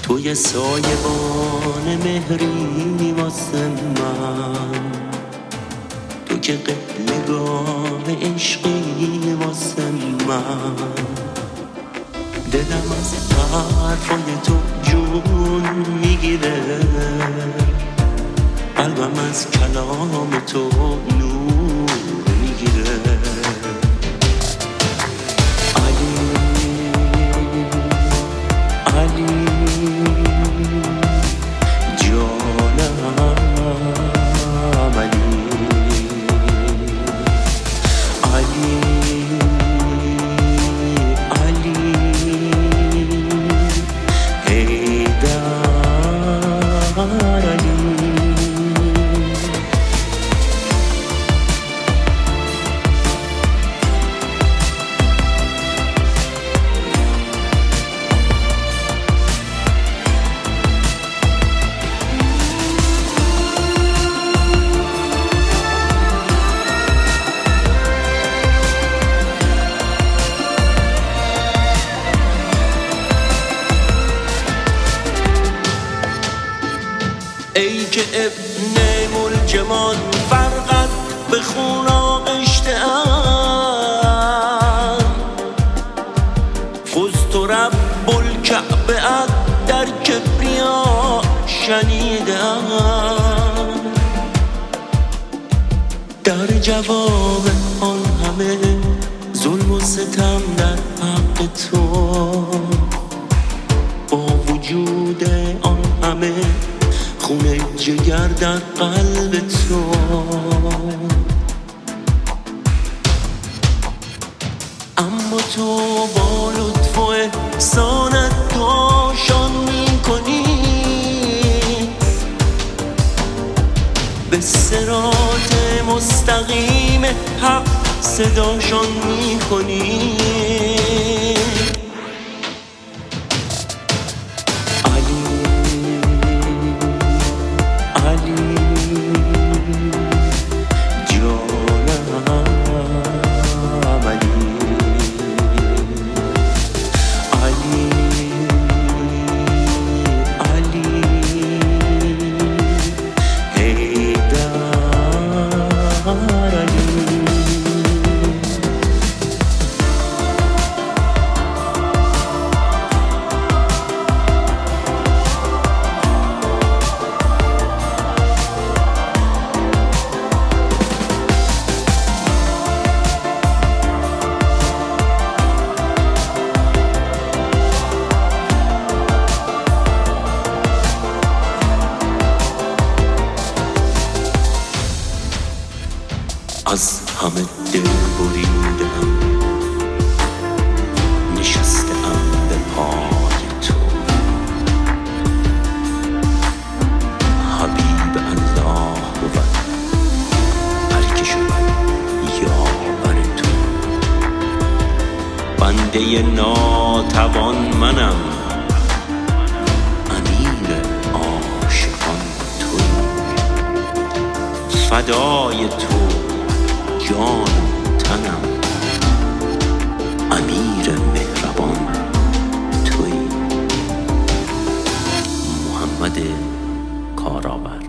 توی سایبان مهری واسه من، تو که قبلگاه عشقی واسه من. دلم از حرفای تو جون میگیره، قلبم از کلام تو نور میگیره. ای که ابن ملجمان فرقت به خون آغشته‌ام، فزت رب الکعبه در کبریا شنیدم. در جواب آن همه ظلم و ستم در حق تو، با وجود آن همه خون جگر در قلب تو، اما تو با لطف و احسانت داشان میکنی، به صراط مستقیم حق صداشان میکنی. از همه دل بریدم، نشستم به پای تو، حبیب الله بود هر که شود یاور تو. بنده ناتوان منم، امیر عاشقان تویی، فدای تو جان تنم، امیر مهربان تویی. محمد کارآور.